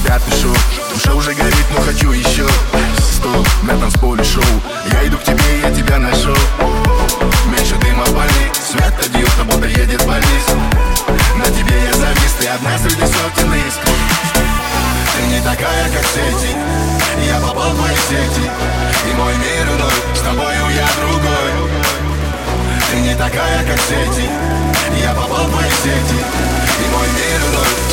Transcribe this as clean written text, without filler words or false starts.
я пишу. Душа уже горит, но хочу еще. Стул на танцполе шоу. Я иду к тебе, я тебя нашел. Меньше дыма в бали. Свет одет, будто едет полис. На тебе я завис, ты одна среди сотен искр. Ты не такая, как все эти. Я попал в твои сети. И мой мир иной, с тобою я другой. Ты не такая, как все эти. Я попал в твои сети. И мой мир иной.